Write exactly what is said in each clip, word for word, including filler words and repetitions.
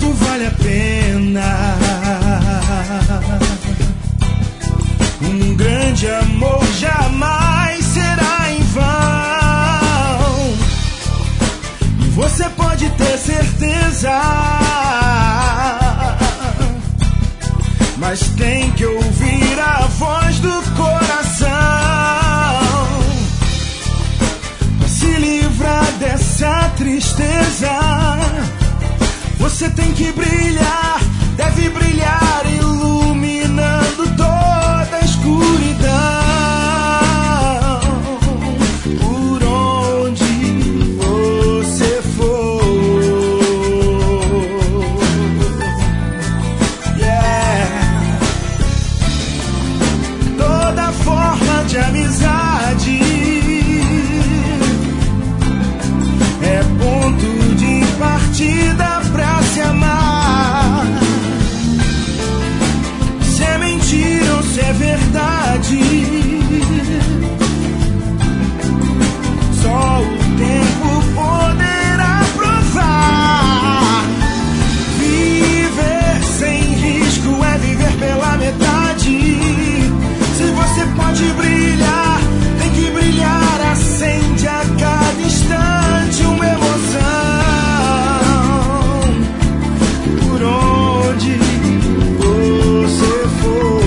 tudo vale a pena. Um grande amor jamais será em vão, e você pode ter certeza, mas tem que ouvir a voz do coração pra se livrar dessa tristeza. Você tem que brilhar, deve brilhar, iluminando toda a escuridão. Por onde você for, yeah. Toda forma de amizade é ponto de partida pra se amar. Se é mentira ou se é verdade, só o tempo poderá provar. Viver sem risco é viver pela metade. Se você pode brilhar, tem que brilhar. Acende a cada instante uma emoção. Por onde você for,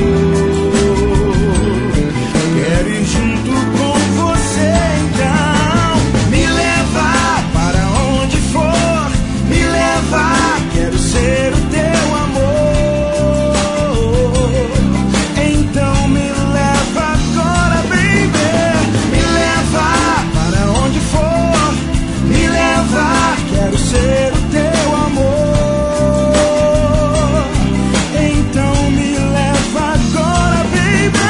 quero ir junto com você. Então me levar para onde for, me levar, quero ser o teu amor. Então me leva agora, baby, me levar para onde for, me levar, quero ser o teu amor. Então me leva agora, baby.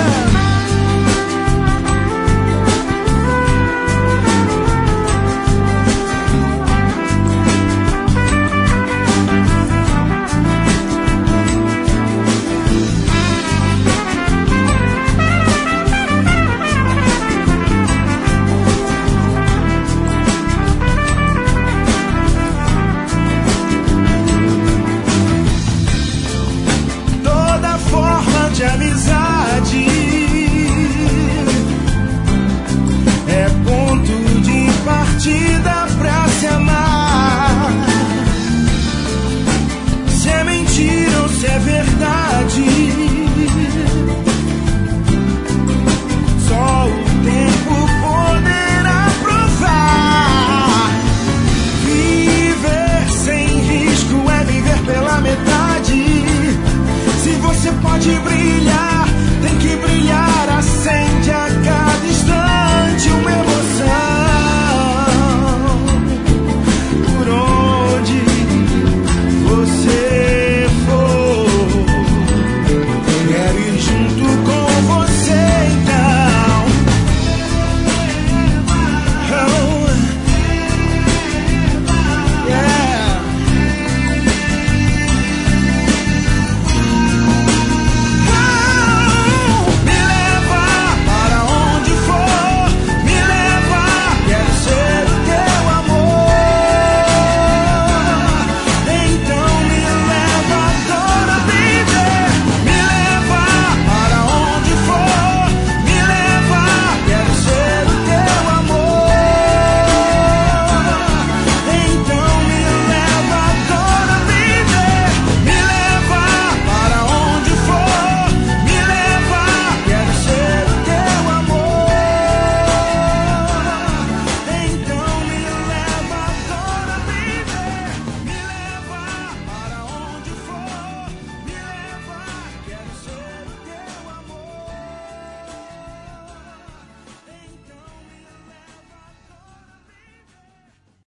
Toda forma de amizade é ponto de partida pra se amar. Se é mentira ou se é verdade,